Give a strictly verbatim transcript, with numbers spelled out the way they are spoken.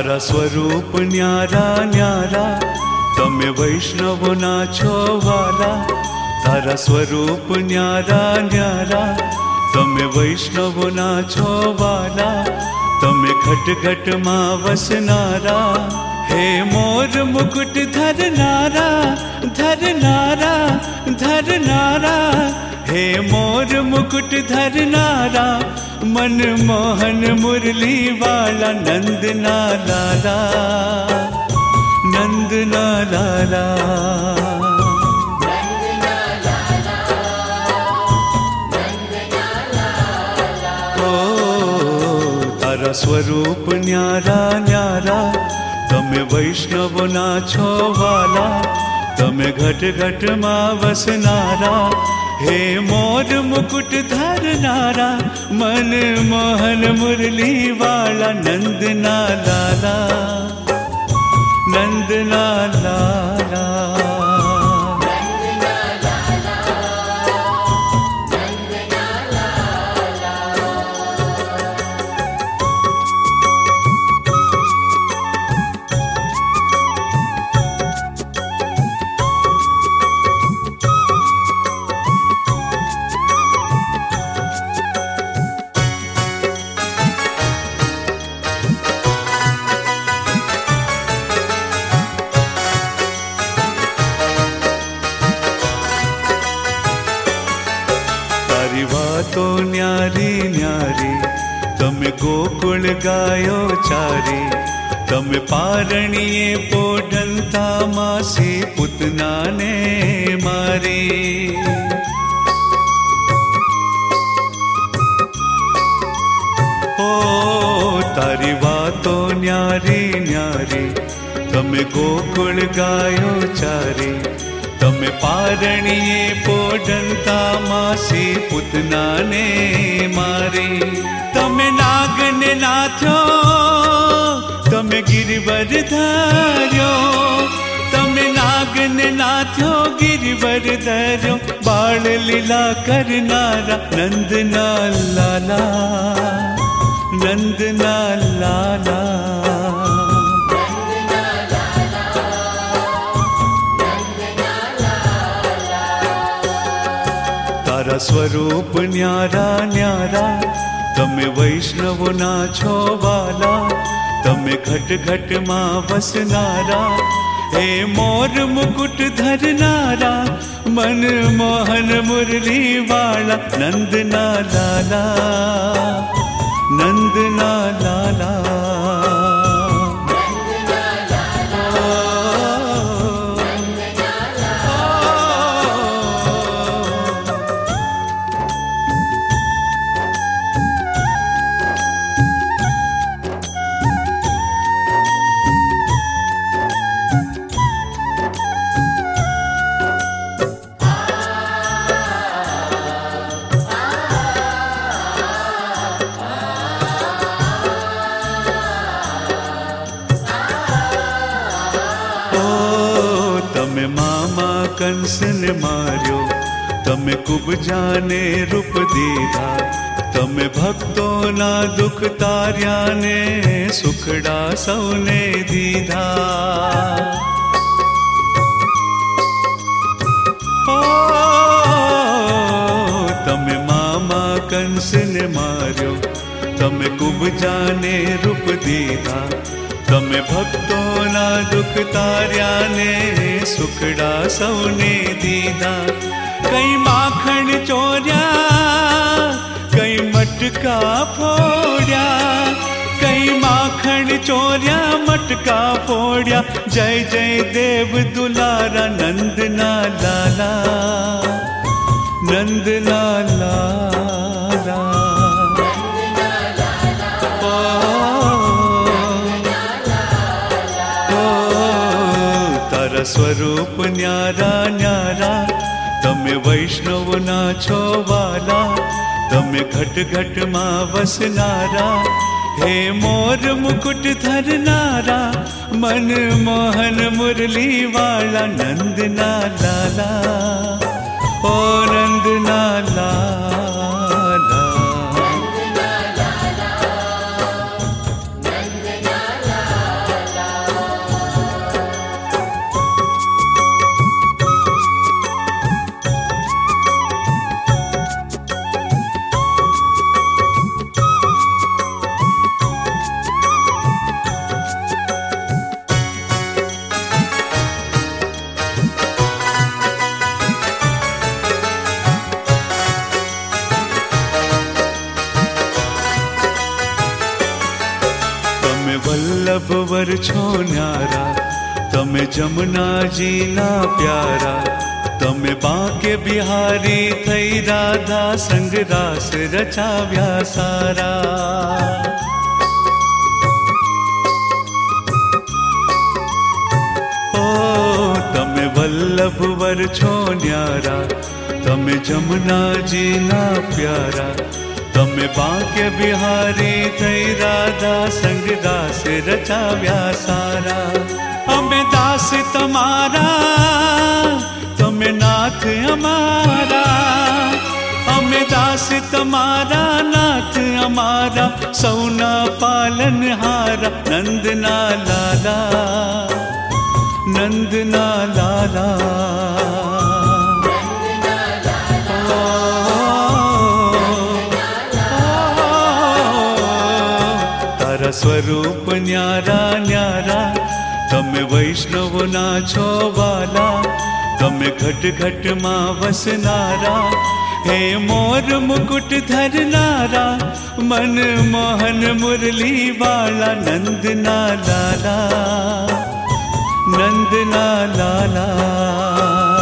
तारा स्वरूप न्यारा न्यारा तमे वैष्णवोना छो वाला। तारा स्वरूप न्यारा न्यारा तमे वैष्णवोना छो वाला। तमे घट घट मां वसनारा हे मोर मुकुट धरनारा धरनारा धरनारा। हे मोर मुकुट धरनारा मन मोहन मुरली वाला। नंदना लाला नंदना लाला ओ तारा स्वरूप न्यारा न्यारा तमे वैष्णवोना छो वाला। तमे घट घट मां वसनारा हे मोर मुकुट धरनारा मन मोहन मुरली वाला। नंदना लाला नंदना लाला तो न्यारी न्यारी तमे गोकुल गायो चारी। तमे पारणिये पोढ़ंता मासी पुतना ने मारी। ओ तारी वातो न्यारी न्यारी तमे गोकुल गायो चारी। तमे पारणिये पोढ़ंता मासी पुतना ने मारी। तमे नाग ने नाथ्यो तमे गिरिवर धार्यो। तमे नाग ने नाथ्यो गिरिवर धार्यो बाल लीला करनारा। नंदना लाला नंदना लाला तारा स्वरूप न्यारा न्यारा तमे वैष्णवोना छो वाला। तमे घट घट मां वसनारा हे मोर मुकुट धरनारा मन मोहन मुरली वाला। नंदना लाला नंदना लाला तमे मामा कंस ने मार्यो। तमे कुबजा ने रूप दीधा। तमे भक्तों ना दुख तार्या ने सुखड़ा सौने दीधा। ओ तमे मामा कंस ने मार्यो। तमे कुबजा ने रूप दीधा। तमे भक्तों ना दुख तार्या ने सुखड़ा सौने दीदा। कई माखण चोर्या कई मटका फोड़या। कई माखण चोर्या मटका फोड़या। जय जय देव दुलारा। नंदना लाला नंदना लाला स्वरूप न्यारा न्यारा तमे वैष्णवोना छो वाला। तमे घट घट मां वसनारा हे मोर मुकुट धरनारा मन मोहन मुरली वाला। नंदना लाला ओ नंदना लाला वल्लभ वर छो न्यारा, तमे जमुनाजी ना प्यारा। तमे बांके बिहारी थई राधा संग रास रचाव्या सारा। तमे वल्लभ वर छो न्यारा, तमे जमुनाजी ना प्यारा। तमे बांके बिहारी थई राधा संग रास रचाव्या सारा। अमे दास तमारा, तमे नाथ अमारा। अमे दास तमारा, नाथ अमारा, सौना पालनहारा। नंदना लाला, नंदना लाला, तारा स्वरूप न्यारा न्यारा। तमे वैष्णव ना छो वाला, तमे घट घट मां वसनारा। हे मोर मुकुट धरनारा, मन मोहन मुरली वाला। नंदना लाला, नंदना लाला।